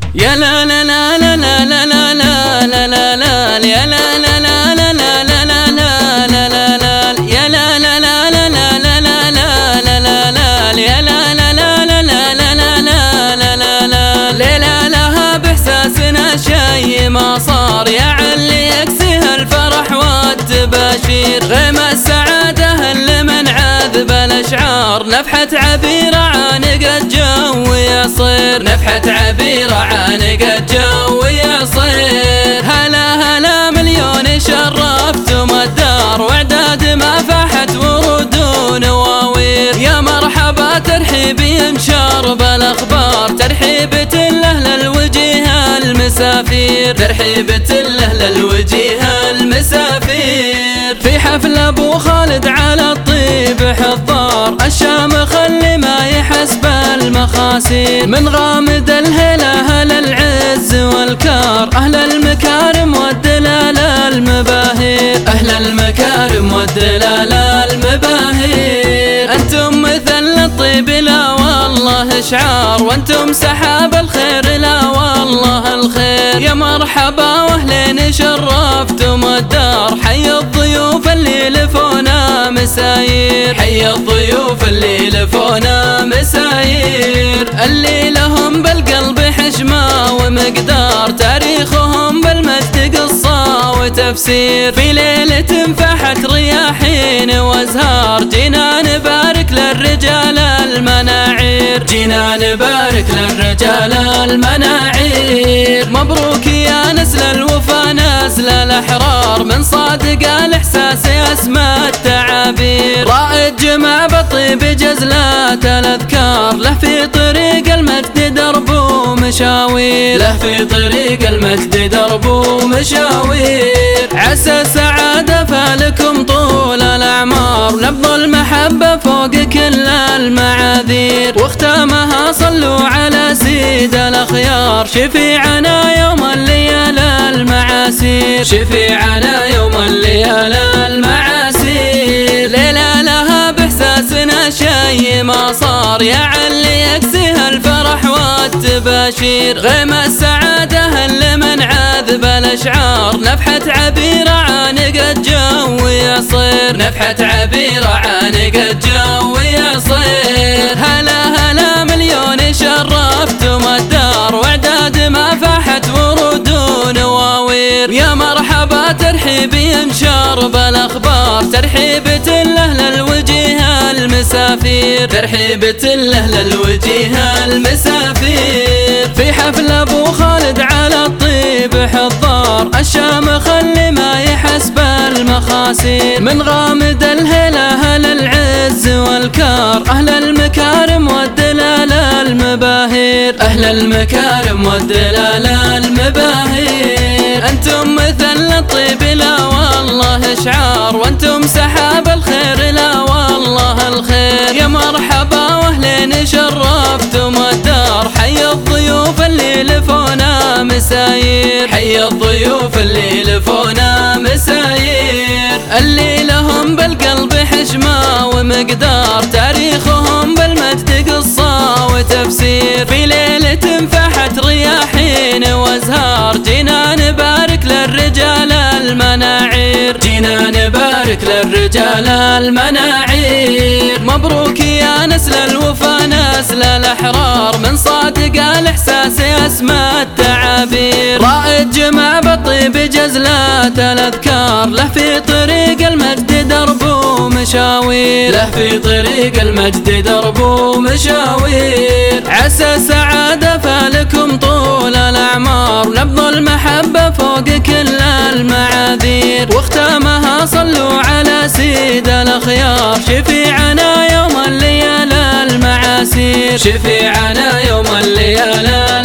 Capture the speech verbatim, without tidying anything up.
يا لا لا لا لا لا لا لا لا لا لا يا لا لا لا لا لا لا لا لا لا لا يا لا لا لا لا لا لا لا لا لا لا يا لا لا لا لا لا لا لا لا لا لا ليلة لها بإحساسنا شي ما صار يعلي يكسيها الفرح والتباشير غيم السعادة اللي من عذب الأشعار نفحة عبيرة عانق الجو يصير نفحة عبيرة عانق الجو يصير هلا هلا مليون شرفتم الدار واعداد ما فاحت ورود ونواوير يا مرحبا ترحيبي مشار بالاخبار ترحيبة الاهل الوجيه المسافير ترحيبة الاهل الوجيه المسافير في حفل ابو خالد على الطيب حضار الشام خلي ما يحسب المخاسير من غامد الهلا اهل العز والكار اهل المكارم والدلال المباهير اهل المكارم والدلال المباهير انتم مثل الطيب لا والله شعار وانتم سحاب الخير لا والله الخير يا مرحبا واهلين شرفتم الدار حي الضيوف اللي لفونا مساير حي الضيوف اللي لفونا مساير اللي لهم بالقلب حشمة ومقدار تاريخهم بالمجد قصة وتفسير في ليلة فاحت رياحين وازهار جينا نبارك للرجال المناعير جينا نبارك للرجال المناعير مبروك يا نسل الوفا نسل الأحرار من صادق الإحساس أسمى التعابير رائد جمع بالطيب جزلات الأذكار له في طريق المجد درب ومشاوير له في طريق المجد درب ومشاوير عسى السعادة فالكم طول الأعمار نبض المحبة فوق كل المعاذير واختامها صلوا على سيد الأخيار شفيعنا يوم الليالي المعاسير شفيعنا يوم الليالي المعاسير ليلة لها بإحساسنا شي ما صار يعلي يكسيها الفرح والتباشير غيم السعادة اللي من عذب الأشعار نفحة عبيرة عانق الجو يصير نفحة عبيرة عانق الجو يصير هلا هلا مليون شرفتم الدار واعداد ما فاحت ورود ونواوير يا مرحبا ترحيبي مشار بالاخبار ترحيبة الاهل الوجيه المسافير ترحيبة الاهل الوجيه المسافير في حفل ابو خالد على الطيب حضار الشام خلي ما يحسب المخاسير من غامد الهلا اهل العز والكار اهل المكارم والدلال المباهير اهل المكارم والدلال المباهير انتم مثل الطيب لا والله شعار وانتم سحاب الخير لا والله الخير يا مرحبا واهلين شرفتم الدار حي الضيوف اللي لفونا مساير حي الضيوف اللي لفونا مساير اللي لهم بالقلب حشمة ومقدار تاريخهم بالمجد قصة وتفسير في ليلة فاحت رياحين وازهار جينا نبارك للرجال المناعير جينا نبارك للرجال المناعير مبروك يا نسل الوفا نسل الأحرار من صادق الإحساس أسمى التعابير رائد جمع بالطيب جزلات الأذكار له في طريق المجد درب ومشاوير له في طريق المجد درب ومشاوير عسى السعادة فالكم طول الأعمار نبض المحبة فوق كل المعاذير واختامها صلوا على سيد الأخيار شفيعنا يوم الليالي المعاسير شفيعنا يوم الليالي